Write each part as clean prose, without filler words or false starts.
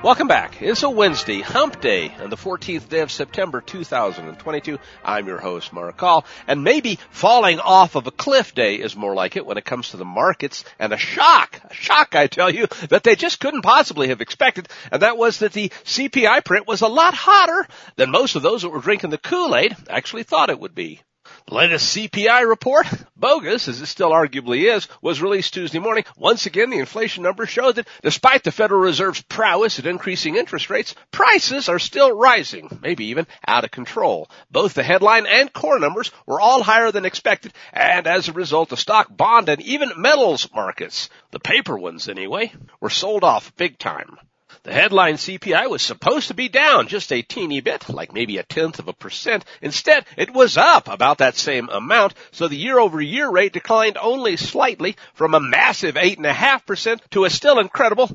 Welcome back. It's a Wednesday, hump day, and the 14th day of September 2022. I'm your host, Mark Call, and maybe falling off of a cliff day is more like it when it comes to the markets, and a shock, I tell you, that they just couldn't possibly have expected, and that was that the CPI print was a lot hotter than most of those that were drinking the Kool-Aid actually thought it would be. The latest CPI report, bogus as it still arguably is, was released Tuesday morning. Once again, the inflation numbers showed that despite the Federal Reserve's prowess at increasing interest rates, prices are still rising, maybe even out of control. Both the headline and core numbers were all higher than expected, and as a result, the stock, bond, and even metals markets, the paper ones anyway, were sold off big time. The headline CPI was supposed to be down just a teeny bit, like maybe 0.1%. Instead, it was up about that same amount, so the year-over-year rate declined only slightly from a massive 8.5% to a still incredible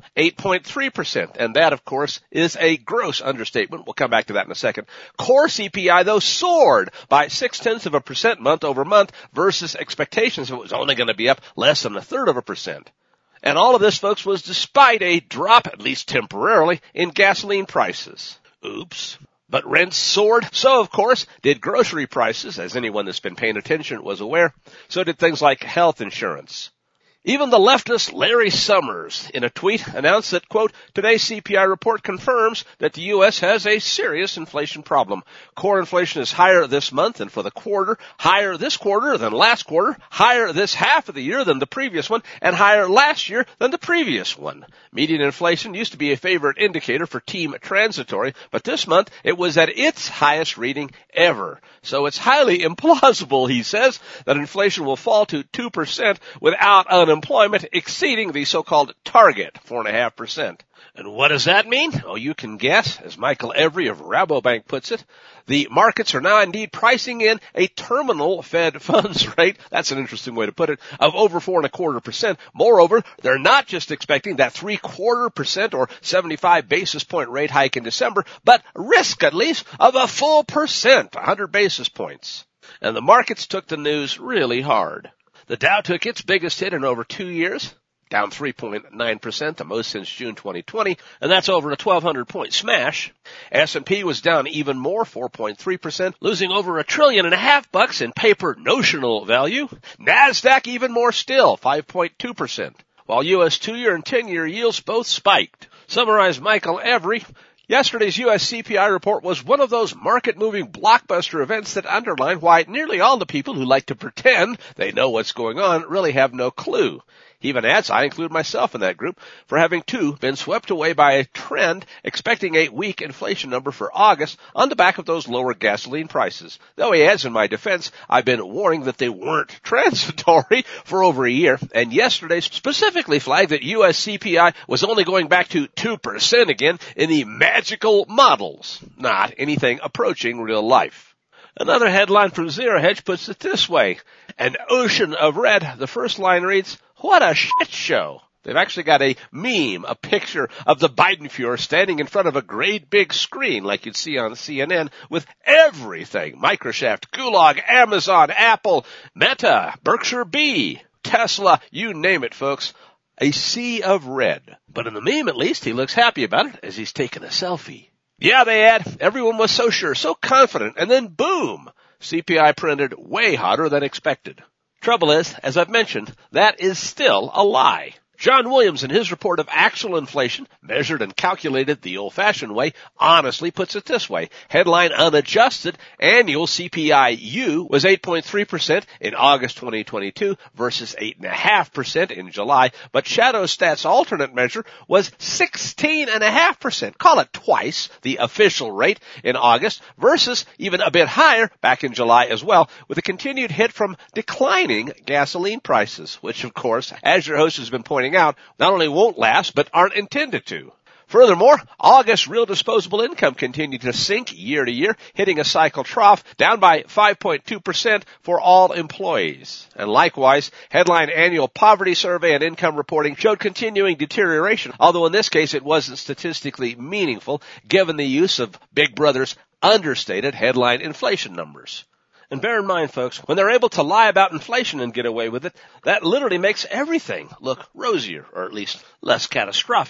8.3%. And that, of course, is a gross understatement. We'll come back to that in a second. Core CPI, though, soared by 0.6% month over month versus expectations. It was only going to be up less than 1/3%. And all of this, folks, was despite a drop, at least temporarily, in gasoline prices. Oops. But rents soared. So, of course, did grocery prices, as anyone that's been paying attention was aware. So did things like health insurance. Even the leftist Larry Summers, in a tweet, announced that, quote, today's CPI report confirms that the U.S. has a serious inflation problem. Core inflation is higher this month and for the quarter, higher this quarter than last quarter, higher this half of the year than the previous one, and higher last year than the previous one. Median inflation used to be a favorite indicator for Team Transitory, but this month it was at its highest reading ever. So it's highly implausible, he says, that inflation will fall to 2% without unemployment exceeding the so-called target, 4.5%. And what does that mean? Oh, you can guess. As Michael Every of Rabobank puts it, the markets are now indeed pricing in a terminal Fed funds rate, that's an interesting way to put it, of over 4.25%. Moreover, they're not just expecting that 0.75% or 75 basis point rate hike in December, but risk at least of a full percent, 100 basis points. And the markets took the news really hard. The Dow took its biggest hit in over 2 years, down 3.9%, the most since June 2020, and that's over a 1,200-point smash. S&P was down even more, 4.3%, losing over $1.5 trillion in paper notional value. NASDAQ even more still, 5.2%, while U.S. 2-year and 10-year yields both spiked. Summarized Michael Every, yesterday's U.S. CPI report was one of those market-moving blockbuster events that underline why nearly all the people who like to pretend they know what's going on really have no clue. He even adds, I include myself in that group, for having too been swept away by a trend expecting a weak inflation number for August on the back of those lower gasoline prices. Though he adds, in my defense, I've been warning that they weren't transitory for over a year, and yesterday specifically flagged that U.S. CPI was only going back to 2% again in the magical models, not anything approaching real life. Another headline from Zero Hedge puts it this way, an ocean of red. The first line reads, what a shit show. They've actually got a meme, a picture of the Biden-Fuhrer standing in front of a great big screen like you'd see on CNN with everything. Microsoft, Gulag, Amazon, Apple, Meta, Berkshire B, Tesla, you name it, folks. A sea of red. But in the meme, at least, he looks happy about it as he's taking a selfie. Yeah, they add, everyone was so sure, so confident, and then boom, CPI printed way hotter than expected. Trouble is, as I've mentioned, that is still a lie. John Williams, in his report of actual inflation, measured and calculated the old-fashioned way, honestly puts it this way. Headline unadjusted annual CPI-U was 8.3% in August 2022 versus 8.5% in July, but Shadow Stats' alternate measure was 16.5%. Call it twice the official rate in August versus even a bit higher back in July as well, with a continued hit from declining gasoline prices, which, of course, as your host has been pointing out, not only won't last, but aren't intended to. Furthermore, August real disposable income continued to sink year to year, hitting a cycle trough, down by 5.2% for all employees. And likewise, headline annual poverty survey and income reporting showed continuing deterioration, although in this case it wasn't statistically meaningful, given the use of Big Brother's understated headline inflation numbers. And bear in mind, folks, when they're able to lie about inflation and get away with it, that literally makes everything look rosier, or at least less catastrophic.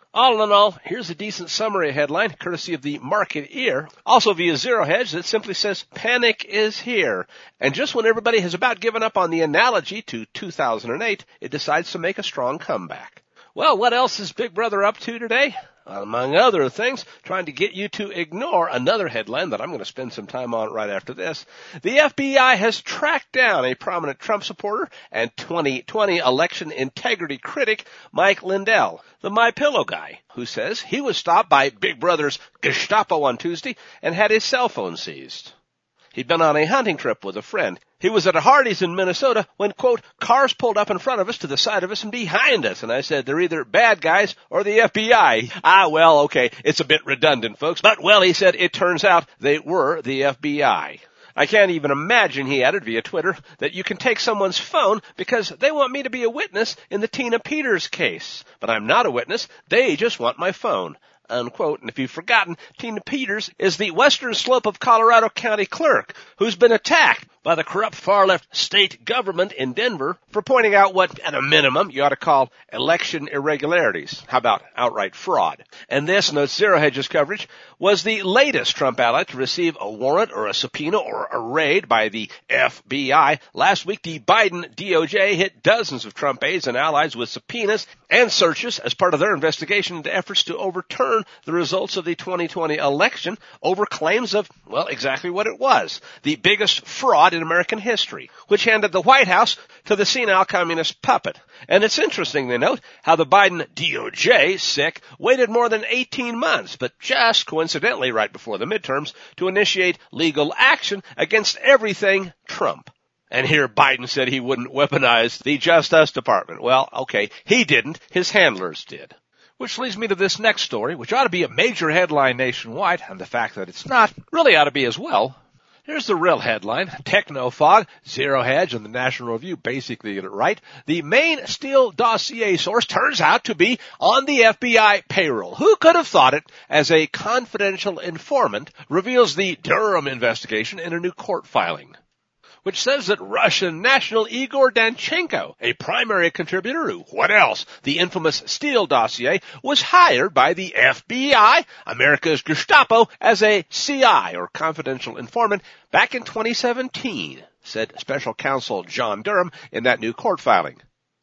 All in all, here's a decent summary headline, courtesy of the Market Ear, also via Zero Hedge, that simply says, "Panic is here." And just when everybody has about given up on the analogy to 2008, it decides to make a strong comeback. Well, what else is Big Brother up to today? Among other things, trying to get you to ignore another headline that I'm going to spend some time on right after this. The FBI has tracked down a prominent Trump supporter and 2020 election integrity critic, Mike Lindell, the MyPillow guy, who says he was stopped by Big Brother's Gestapo on Tuesday and had his cell phone seized. He'd been on a hunting trip with a friend. He was at a Hardee's in Minnesota when, quote, "cars pulled up in front of us, to the side of us, and behind us." And I said, "They're either bad guys or the FBI. Well, okay, it's a bit redundant, folks. But, well, he said, it turns out they were the FBI. I can't even imagine," he added via Twitter, "that you can take someone's phone because they want me to be a witness in the Tina Peters case. But I'm not a witness. They just want my phone." Unquote. And if you've forgotten, Tina Peters is the Western Slope of Colorado County clerk who's been attacked by the corrupt far-left state government in Denver for pointing out what, at a minimum, you ought to call election irregularities. How about outright fraud? And this, notes Zero Hedge's coverage, was the latest Trump ally to receive a warrant or a subpoena or a raid by the FBI. Last week, the Biden DOJ hit dozens of Trump aides and allies with subpoenas and searches as part of their investigation into efforts to overturn the results of the 2020 election over claims of, well, exactly what it was: the biggest fraud in American history, which handed the White House to the senile communist puppet. And it's interesting, they note, how the Biden DOJ, waited more than 18 months, but just coincidentally right before the midterms, to initiate legal action against everything Trump. And here Biden said he wouldn't weaponize the Justice Department. Well, okay, he didn't. His handlers did. Which leads me to this next story, which ought to be a major headline nationwide, and the fact that it's not really ought to be as well. Here's the real headline. Technofog, Zero Hedge, and the National Review basically get it right. The main Steele dossier source turns out to be on the FBI payroll. Who could have thought it? As a confidential informant reveals the Durham investigation in a new court filing, which says that Russian national Igor Danchenko, a primary contributor to what else? The infamous Steele dossier, was hired by the FBI, America's Gestapo, as a CI, or confidential informant, back in 2017, said special counsel John Durham in that new court filing.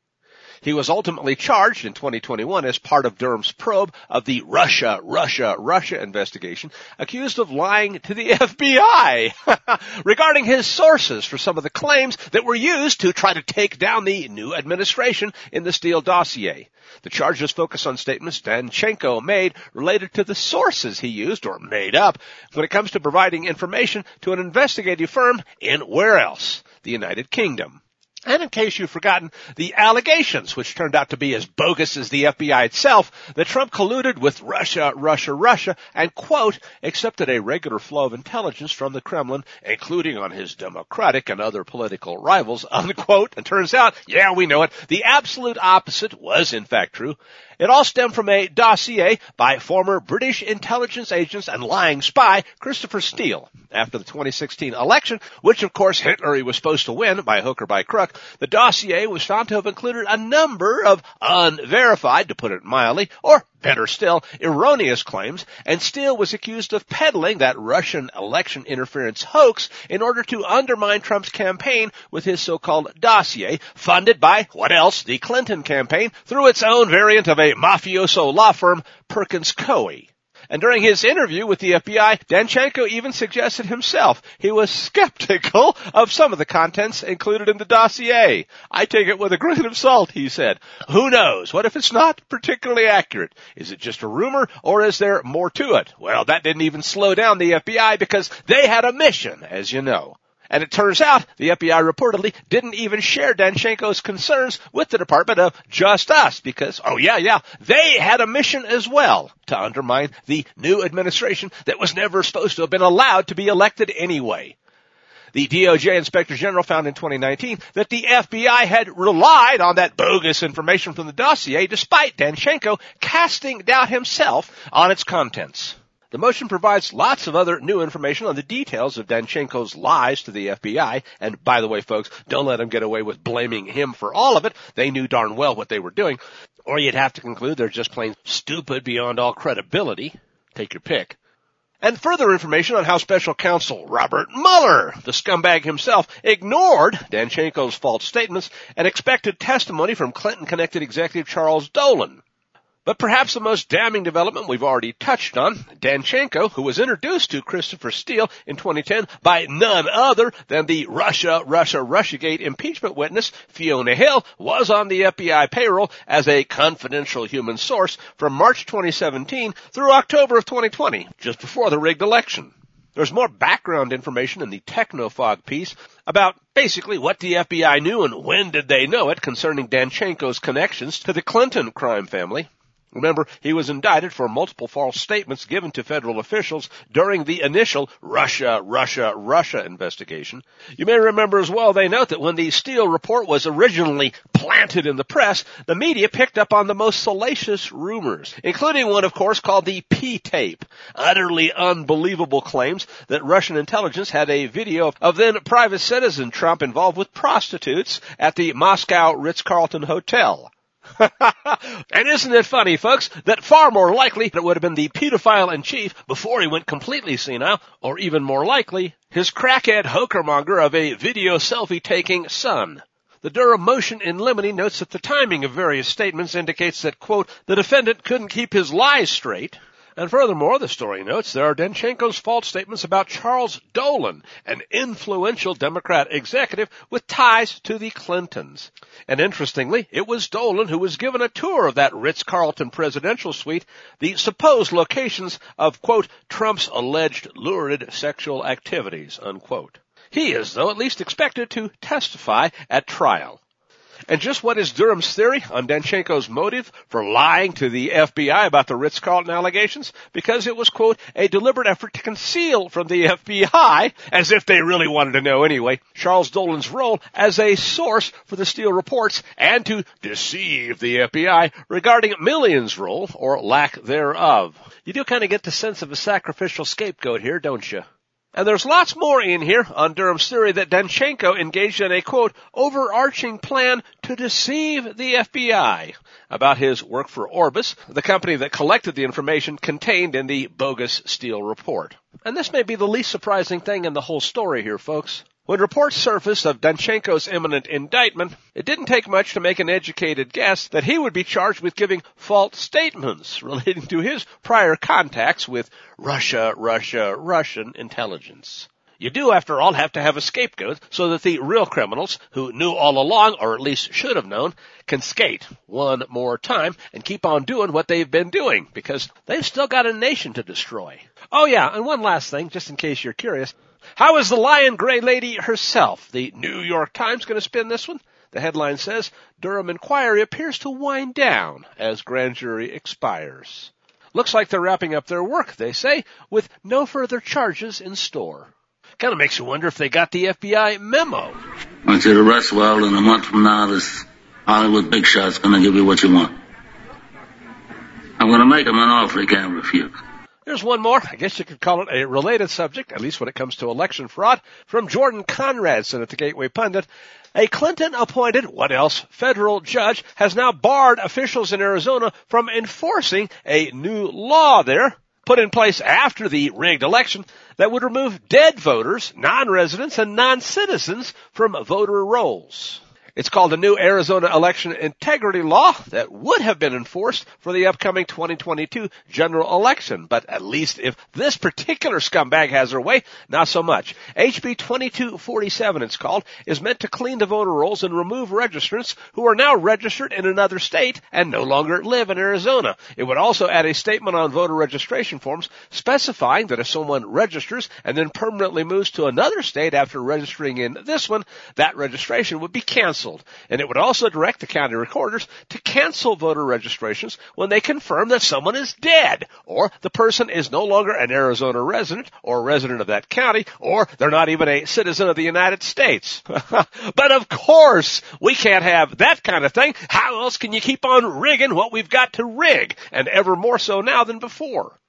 He was ultimately charged in 2021 as part of Durham's probe of the Russia investigation, accused of lying to the FBI regarding his sources for some of the claims that were used to try to take down the new administration in the Steele dossier. The charges focus on statements Danchenko made related to the sources he used or made up when it comes to providing information to an investigative firm in where else? The United Kingdom. And in case you've forgotten, the allegations, which turned out to be as bogus as the FBI itself, that Trump colluded with Russia, and, quote, accepted a regular flow of intelligence from the Kremlin, including on his Democratic and other political rivals, unquote. And turns out, yeah, we know it, the absolute opposite was in fact true. It all stemmed from a dossier by former British intelligence agents and lying spy Christopher Steele. After the 2016 election, which of course Hitler was supposed to win by hook or by crook, the dossier was found to have included a number of unverified, to put it mildly, or better still, erroneous claims, and Steele was accused of peddling that Russian election interference hoax in order to undermine Trump's campaign with his so-called dossier, funded by, what else, the Clinton campaign, through its own variant of a mafioso law firm, Perkins Coie. And during his interview with the FBI, Danchenko even suggested himself he was skeptical of some of the contents included in the dossier. "I take it with a grain of salt," he said. "Who knows? What if it's not particularly accurate? Is it just a rumor, or is there more to it?" Well, that didn't even slow down the FBI because they had a mission, as you know. And it turns out the FBI reportedly didn't even share Danchenko's concerns with the Department of Justice because, they had a mission as well to undermine the new administration that was never supposed to have been allowed to be elected anyway. The DOJ Inspector General found in 2019 that the FBI had relied on that bogus information from the dossier despite Danchenko casting doubt himself on its contents. The motion provides lots of other new information on the details of Danchenko's lies to the FBI. And by the way, folks, don't let them get away with blaming him for all of it. They knew darn well what they were doing. Or you'd have to conclude they're just plain stupid beyond all credibility. Take your pick. And further information on how Special Counsel Robert Mueller, the scumbag himself, ignored Danchenko's false statements and expected testimony from Clinton-connected executive Charles Dolan. But perhaps the most damning development we've already touched on, Danchenko, who was introduced to Christopher Steele in 2010 by none other than the Russiagate impeachment witness, Fiona Hill, was on the FBI payroll as a confidential human source from March 2017 through October of 2020, just before the rigged election. There's more background information in the Technofog piece about basically what the FBI knew and when did they know it concerning Danchenko's connections to the Clinton crime family. Remember, he was indicted for multiple false statements given to federal officials during the initial Russia investigation. You may remember as well, they note that when the Steele report was originally planted in the press, the media picked up on the most salacious rumors, including one, of course, called the P-tape. Utterly unbelievable claims that Russian intelligence had a video of then private citizen Trump involved with prostitutes at the Moscow Ritz-Carlton Hotel. And isn't it funny, folks, that far more likely it would have been the pedophile-in-chief before he went completely senile, or even more likely, his crackhead hokermonger of a video selfie-taking son. The Durham motion in limine notes that the timing of various statements indicates that, quote, the defendant couldn't keep his lies straight. And furthermore, the story notes there are Danchenko's false statements about Charles Dolan, an influential Democrat executive with ties to the Clintons. And interestingly, it was Dolan who was given a tour of that Ritz-Carlton presidential suite, the supposed locations of, quote, Trump's alleged lurid sexual activities, unquote. He is, though, at least expected to testify at trial. And just what is Durham's theory on Danchenko's motive for lying to the FBI about the Ritz-Carlton allegations? Because it was, quote, a deliberate effort to conceal from the FBI, as if they really wanted to know anyway, Charles Dolan's role as a source for the Steele reports and to deceive the FBI regarding Million's role or lack thereof. You do kind of get the sense of a sacrificial scapegoat here, don't you? And there's lots more in here on Durham's theory that Danchenko engaged in a, quote, overarching plan to deceive the FBI about his work for Orbis, the company that collected the information contained in the bogus Steele report. And this may be the least surprising thing in the whole story here, folks. When reports surfaced of Danchenko's imminent indictment, it didn't take much to make an educated guess that he would be charged with giving false statements relating to his prior contacts with Russian intelligence. You do, after all, have to have a scapegoat so that the real criminals, who knew all along, or at least should have known, can skate one more time and keep on doing what they've been doing, because they've still got a nation to destroy. Oh yeah, and one last thing, just in case you're curious. How is the Lion Gray lady herself, the New York Times, going to spin this one? The headline says, Durham inquiry appears to wind down as grand jury expires. Looks like they're wrapping up their work, they say, with no further charges in store. Kind of makes you wonder if they got the FBI memo. I want you to rest well, and a month from now, this Hollywood big shot's going to give you what you want. I'm going to make him an offer he can't refuse. There's one more. I guess you could call it a related subject, at least when it comes to election fraud, from Jordan Conradson at the Gateway Pundit. A Clinton-appointed, what else, federal judge has now barred officials in Arizona from enforcing a new law there, put in place after the rigged election, that would remove dead voters, non-residents, and non-citizens from voter rolls. It's called the new Arizona Election Integrity Law that would have been enforced for the upcoming 2022 general election. But at least if this particular scumbag has her way, not so much. HB 2247, it's called, is meant to clean the voter rolls and remove registrants who are now registered in another state and no longer live in Arizona. It would also add a statement on voter registration forms specifying that if someone registers and then permanently moves to another state after registering in this one, that registration would be canceled. And it would also direct the county recorders to cancel voter registrations when they confirm that someone is dead, or the person is no longer an Arizona resident or resident of that county, or they're not even a citizen of the United States. But of course, we can't have that kind of thing. How else can you keep on rigging what we've got to rig, and ever more so now than before?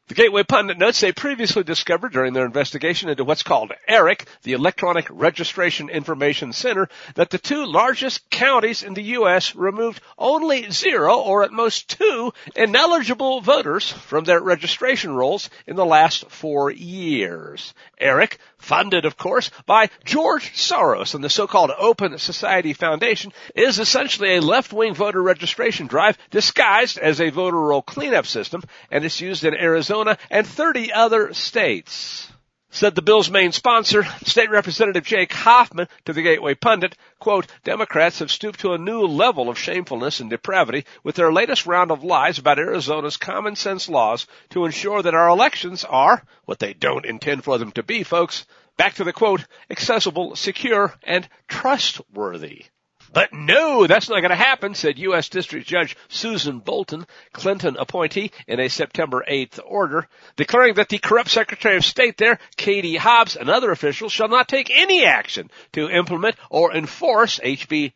The Gateway Pundit notes they previously discovered during their investigation into what's called ERIC, the Electronic Registration Information Center, that the two largest counties in the U.S. removed only 0 or at most 2 ineligible voters from their registration rolls in the last 4 years. ERIC, funded, of course, by George Soros and the so-called Open Society Foundation, is essentially a left-wing voter registration drive disguised as a voter roll cleanup system, and it's used in Arizona and 30 other states. Said the bill's main sponsor, State Representative Jake Hoffman, to the Gateway Pundit, quote, Democrats have stooped to a new level of shamefulness and depravity with their latest round of lies about Arizona's common sense laws to ensure that our elections are what they don't intend for them to be, folks. Back to the quote, accessible, secure, and trustworthy. But no, that's not going to happen, said U.S. District Judge Susan Bolton, Clinton appointee, in a September 8th order, declaring that the corrupt Secretary of State there, Katie Hobbs, and other officials shall not take any action to implement or enforce HB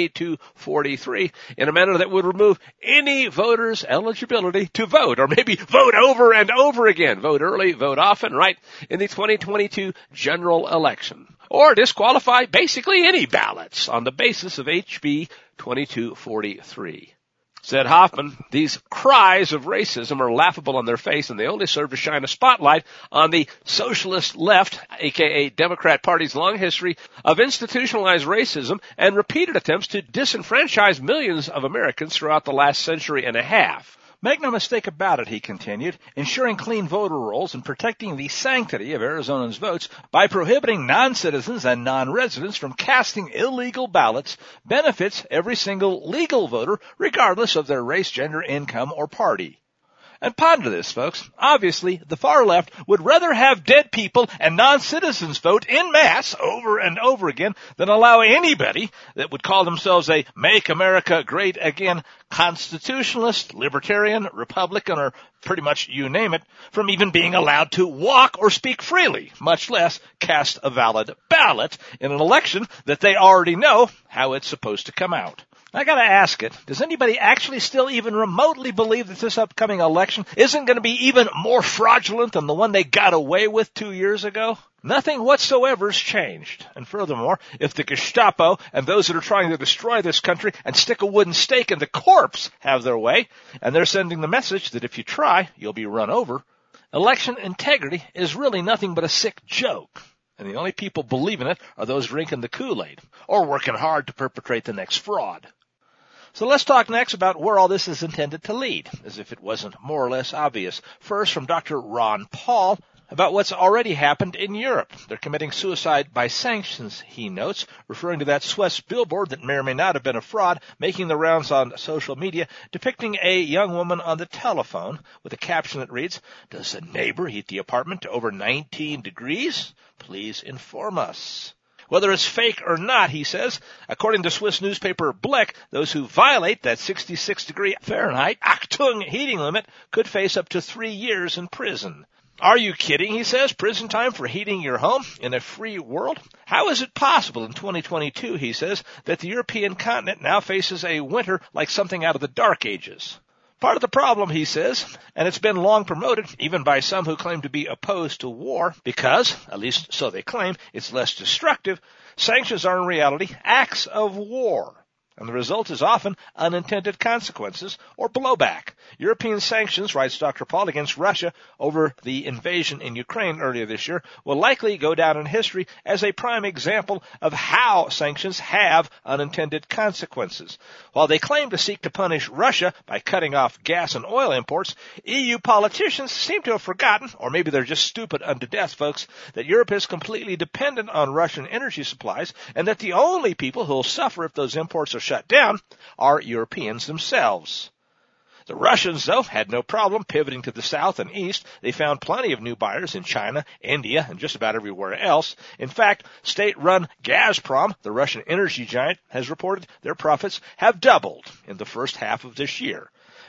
2243 in a manner that would remove any voter's eligibility to vote, or maybe vote over and over again, vote early, vote often, right, in the 2022 general election, or disqualify basically any ballots on the basis of HB 2243. Said Hoffman, these cries of racism are laughable on their face, and they only serve to shine a spotlight on the socialist left, aka Democrat Party's long history of institutionalized racism and repeated attempts to disenfranchise millions of Americans throughout the last century and a half. Make no mistake about it, he continued, ensuring clean voter rolls and protecting the sanctity of Arizonans' votes by prohibiting non-citizens and non-residents from casting illegal ballots benefits every single legal voter, regardless of their race, gender, income, or party. And ponder this, folks. Obviously, the far left would rather have dead people and non-citizens vote en masse over and over again than allow anybody that would call themselves a Make America Great Again constitutionalist, libertarian, Republican, or pretty much you name it, from even being allowed to walk or speak freely, much less cast a valid ballot in an election that they already know how it's supposed to come out. I gotta ask it, does anybody actually still even remotely believe that this upcoming election isn't going to be even more fraudulent than the one they got away with 2 years ago? Nothing whatsoever has changed. And furthermore, if the Gestapo and those that are trying to destroy this country and stick a wooden stake in the corpse have their way, and they're sending the message that if you try, you'll be run over, election integrity is really nothing but a sick joke. And the only people believing it are those drinking the Kool-Aid or working hard to perpetrate the next fraud. So let's talk next about where all this is intended to lead, as if it wasn't more or less obvious. First, from Dr. Ron Paul, about what's already happened in Europe. They're committing suicide by sanctions, he notes, referring to that Swiss billboard that may or may not have been a fraud, making the rounds on social media, depicting a young woman on the telephone with a caption that reads, "Does the neighbor heat the apartment to over 19 degrees? Please inform us." Whether it's fake or not, he says, according to Swiss newspaper Blick, those who violate that 66-degree Fahrenheit Achtung heating limit could face up to 3 years in prison. Are you kidding, he says, prison time for heating your home in a free world? How is it possible in 2022, he says, that the European continent now faces a winter like something out of the Dark Ages? Part of the problem, he says, and it's been long promoted, even by some who claim to be opposed to war, because, at least so they claim, it's less destructive, sanctions are in reality acts of war. And the result is often unintended consequences or blowback. European sanctions, writes Dr. Paul, against Russia over the invasion in Ukraine earlier this year will likely go down in history as a prime example of how sanctions have unintended consequences. While they claim to seek to punish Russia by cutting off gas and oil imports, EU politicians seem to have forgotten, or maybe they're just stupid unto death, folks, that Europe is completely dependent on Russian energy supplies and that the only people who will suffer if those imports are shut down are Europeans themselves. The Russians, though, had no problem pivoting to the south and east. They found plenty of new buyers in China, India, and just about everywhere else. In fact, state-run Gazprom, the Russian energy giant, has reported their profits have doubled in the first half of this year.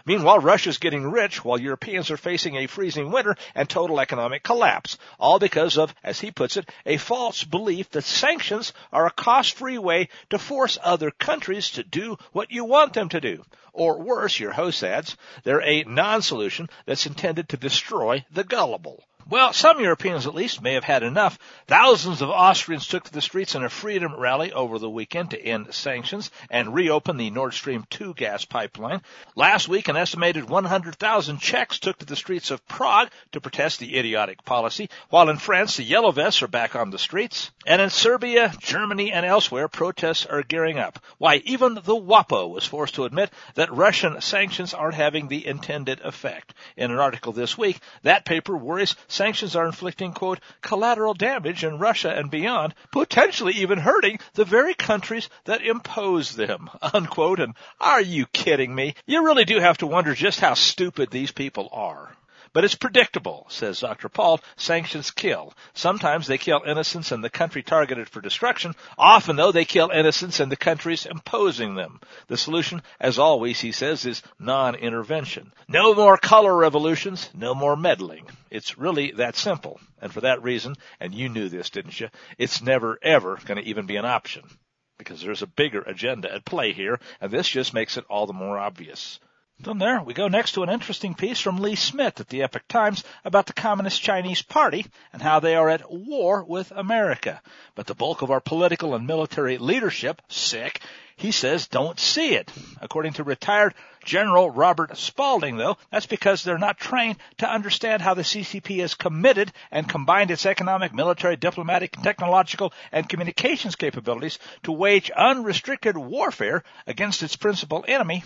Meanwhile, Russia's getting rich while Europeans are facing a freezing winter and total economic collapse, all because of, as he puts it, a false belief that sanctions are a cost-free way to force other countries to do what you want them to do. Or worse, your host adds, they're a non-solution that's intended to destroy the gullible. Well, some Europeans at least may have had enough. Thousands of Austrians took to the streets in a freedom rally over the weekend to end sanctions and reopen the Nord Stream 2 gas pipeline. Last week, an estimated 100,000 Czechs took to the streets of Prague to protest the idiotic policy, while in France, the Yellow Vests are back on the streets. And in Serbia, Germany, and elsewhere, protests are gearing up. Why, even the WAPO was forced to admit that Russian sanctions aren't having the intended effect. In an article this week, that paper worries sanctions are inflicting, quote, collateral damage in Russia and beyond, potentially even hurting the very countries that impose them, unquote. And are you kidding me? You really do have to wonder just how stupid these people are. But it's predictable, says Dr. Paul. Sanctions kill. Sometimes they kill innocents in the country targeted for destruction. Often, though, they kill innocents in the countries imposing them. The solution, as always, he says, is non-intervention. No more color revolutions, no more meddling. It's really that simple. And for that reason, and you knew this, didn't you, it's never, ever going to even be an option. Because there's a bigger agenda at play here, and this just makes it all the more obvious. From there, we go next to an interesting piece from Lee Smith at the Epoch Times about the Communist Chinese Party and how they are at war with America. But the bulk of our political and military leadership, sick, he says, don't see it. According to retired General Robert Spalding, though, that's because they're not trained to understand how the CCP is committed and combined its economic, military, diplomatic, technological, and communications capabilities to wage unrestricted warfare against its principal enemy,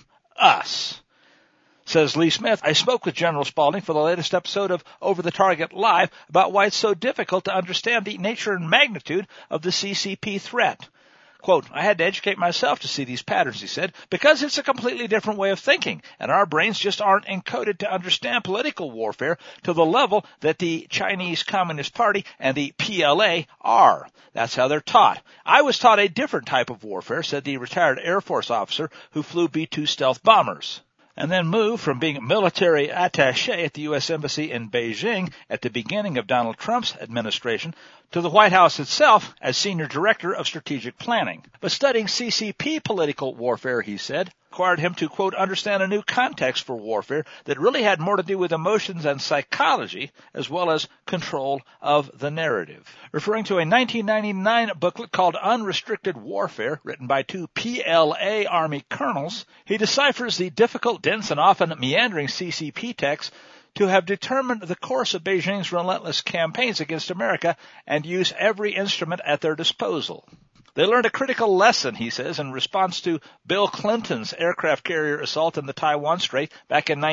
us. Says Lee Smith, I spoke with General Spalding for the latest episode of Over the Target Live about why it's so difficult to understand the nature and magnitude of the CCP threat. Quote, I had to educate myself to see these patterns, he said, because it's a completely different way of thinking, and our brains just aren't encoded to understand political warfare to the level that the Chinese Communist Party and the PLA are. That's how they're taught. I was taught a different type of warfare, said the retired Air Force officer who flew B-2 stealth bombers, and then moved from being military attaché at the U.S. Embassy in Beijing at the beginning of Donald Trump's administration to the White House itself as Senior Director of Strategic Planning. But studying CCP political warfare, he said, required him to, quote, understand a new context for warfare that really had more to do with emotions and psychology as well as control of the narrative. Referring to a 1999 booklet called Unrestricted Warfare, written by two PLA Army colonels, he deciphers the difficult, dense, and often meandering CCP text to have determined the course of Beijing's relentless campaigns against America and use every instrument at their disposal. They learned a critical lesson, he says, in response to Bill Clinton's aircraft carrier assault in the Taiwan Strait back in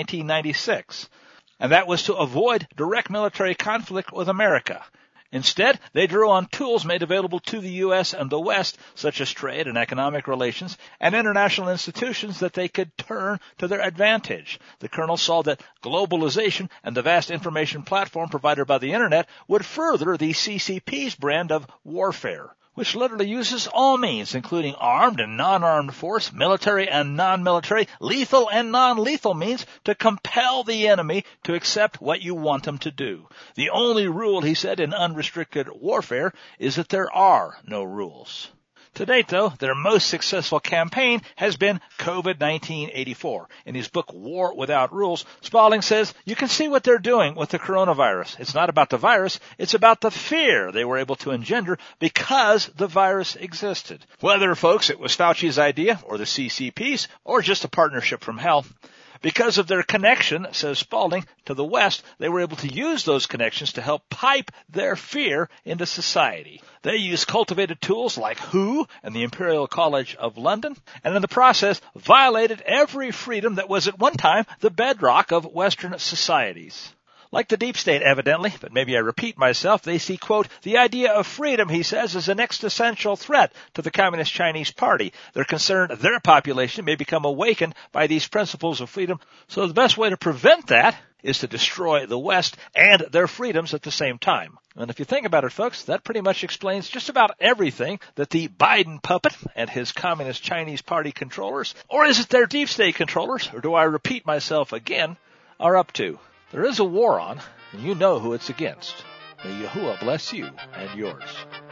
1996. And that was to avoid direct military conflict with America. Instead, they drew on tools made available to the U.S. and the West, such as trade and economic relations, and international institutions that they could turn to their advantage. The colonel saw that globalization and the vast information platform provided by the Internet would further the CCP's brand of warfare, which literally uses all means, including armed and non-armed force, military and non-military, lethal and non-lethal means, to compel the enemy to accept what you want them to do. The only rule, he said, in unrestricted warfare is that there are no rules. To date, though, their most successful campaign has been COVID-19-84. In his book, War Without Rules, Spalding says, you can see what they're doing with the coronavirus. It's not about the virus, it's about the fear they were able to engender because the virus existed. Whether, folks, it was Fauci's idea, or the CCP's, or just a partnership from hell. Because of their connection, says Spalding, to the West, they were able to use those connections to help pipe their fear into society. They used cultivated tools like WHO and the Imperial College of London, and in the process violated every freedom that was at one time the bedrock of Western societies. Like the deep state, evidently, but maybe I repeat myself, they see, quote, the idea of freedom, he says, is an existential threat to the Communist Chinese Party. They're concerned their population may become awakened by these principles of freedom, so the best way to prevent that is to destroy the West and their freedoms at the same time. And if you think about it, folks, that pretty much explains just about everything that the Biden puppet and his Communist Chinese Party controllers, or is it their deep state controllers, or do I repeat myself again, are up to. There is a war on, and you know who it's against. May Yahuwah bless you and yours.